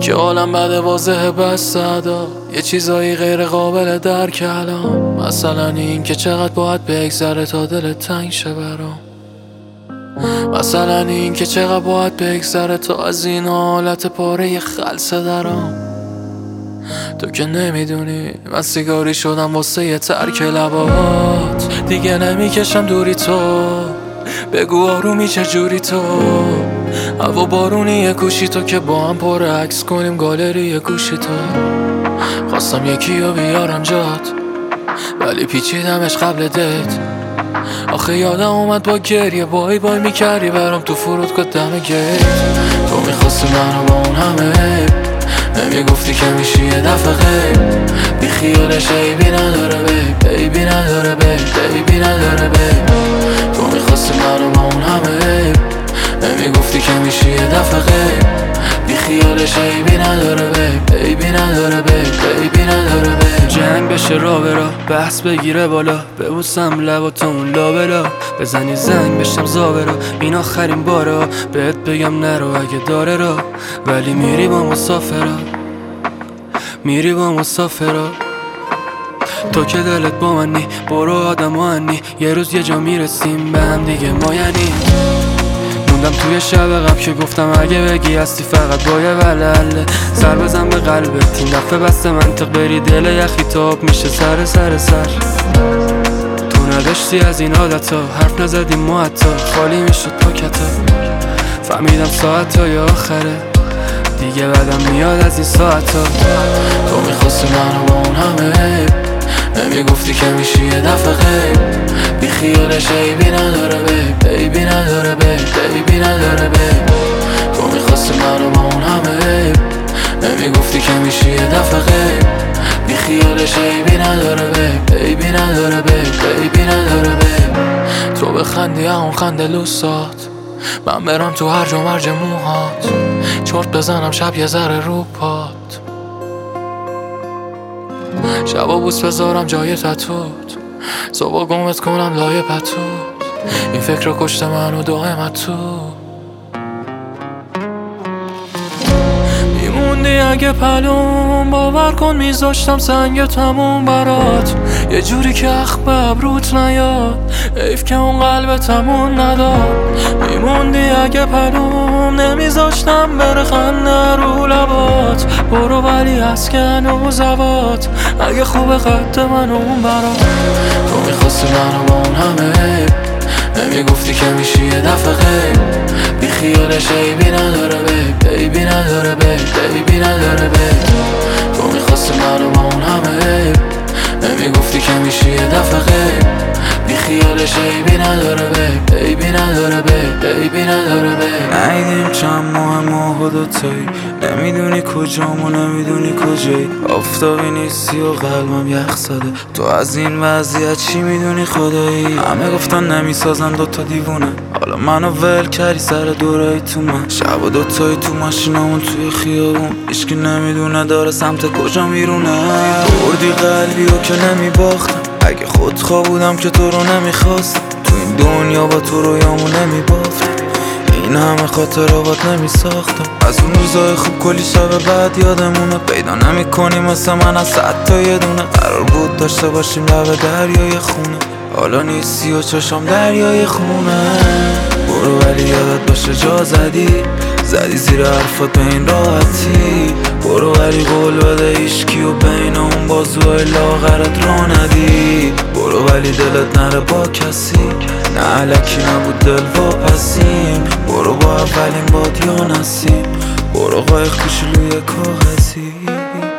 که عالم بده واضحه بس صدا یه چیزایی غیر قابل درک الان. مثلا این که چقدر باید بگذره تا دلت تنگ شه برام. مثلا این که چقدر باید بگذره تا از این حالت پاره خلصه درام. تو که نمیدونی من سیگاری شدم واسه یه ترک لبات. دیگه نمیکشم دوری تو، بگو آرومی چجوری تو. هوا بارونی یه گوشی تو که با هم پر عکس کنیم گالری یه گوشی تو. خواستم یکی رو بیارم جات ولی پیچیدمش قبل دیت. آخه یادم اومد با گریه بای بای میکردی برام تو فرودگاه دم گیت. تو میخواستی منو با اون همه نمیگفتی که میشی یه دفعه غیب. بی خیالش عیبی نداره بیبی نداره بیبی نداره بیب. تو میخواستی منو با اون همه نمیگفتی که میشی یه دفعه غیب. بی خیالش عیبی نداره بیبی نداره بیبی نداره بیب. جنگ بشه راه برا بحث بگیره بالا ببوسم لباتون لابلا بزنی زنگ بشم زابرا این آخرین بارا بهت بگم نرو اگه داره را ولی میری با مسافرا میری با مسافرا. تو که دلت با منی برو آدم آنی یه روز یه جا میرسیم به هم دیگه ما یعنی. موندم توی شب غم که گفتم اگه بگی هستی فقط با یه ولله سر بزن به قلبت این دفعه بسته منطق بری دل یخی تاب میشه سر تو نداشتی از این عادتا حرف نزدیم ما حتی خالی میشد پاکتا. فهمیدم ساعتای آخره دیگه بعدم میاد از این ساعتا. تو میخواستی منو با اون همه نمیگفتی که میشی یه دفعه غیب. بی خیالش عیبی نداره بیبی نداره بیبی نداره بیب. تو میخواستی منو با اون همه نمیگفتی که میشی یه دفعه غیب. بی خیالش عیبی نداره بیبی نداره بیبی نداره بیب. تو بخندی اون خنده لوسات من برم تو هرج و مرج موهات چرت بزنم شب یه ذره رو پات. شبا بوس بذارم جای تتوت صبح گمت کنم لای پتوت. این فکر رو کشته منو دائمت تو. میموندی اگه پلوم باور کن میذاشتم سنگ تموم برات یه جوری که اخ به ابروت نیاد. حیف که اون قلب تموم نداد. میموندی اگه پلوم نمیذاشتم بره خنده رو لبات. برو ولی از که هنوز هوات اگه خوبه قد من اون برات. تو میخواستی منو با اون همه نمیگفتی که میشی یه دفعه غیب. بی خیالش عیبی نداره بیبی نداره بیبی نداره بیب. تو میخواستی منو با اون همه نمیگفتی که میشی یه دفعه غیب. بی خیالش عیبی نداره بیبی نداره بیبی نداره بیب. نهیدیم چند ماه و دوتایی نمیدونی کجام و نمیدونی کجایی. آفتابی نیستی و قلبم یخ زده تو از این وضعیت چی میدونی خدایی. همه گفتن نمیسازن دوتا دیوونه حالا منو ول کردی سر دورایی تو من. شب و دوتایی تو ماشینامون توی خیابون هیچکی نمیدونه داره سمت کجا میرونه. بردی قلبی و که نمیباختم اگه خودخواه بودم که تو رو نمیخواستم. تو این دنیا با تو رویامو نمیبافتم این همه خاطرات نمیساختم. از اون روزای خوب کلی شب بعد یادمونه پیدا نمی‌کنیم مثل من از 100 تا یه دونه. قرار بود داشته باشیم لب دریای خونه حالا نیستی و چشام دریای خونه. برو ولی یادت باشه جا زدی زیر حرفات به این راحتی. برو ولی قول بده هیچکی و بین اون بازوهای لاغرت را ندی. برو ولی دلت نره با کسی نه علکی نبود دل واپسیم. برو با اولین باد یا نسیم برو قایق کوچولوی کاغذی.